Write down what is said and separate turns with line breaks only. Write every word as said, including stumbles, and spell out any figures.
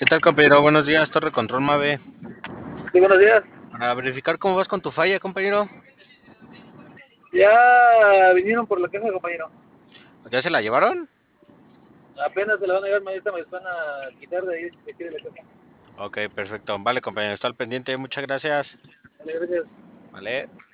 tal, compañero? Buenos días, Torre Control Mave.
Sí, buenos días.
Para verificar cómo vas con tu falla, compañero.
Ya vinieron por la casa, compañero.
¿Ya se la llevaron?
Apenas se la van a llevar, mañana me van a quitar de ahí, de aquí de la casa.
Ok, perfecto. Vale, compañero, está al pendiente. Muchas gracias.
Vale, gracias.
Vale.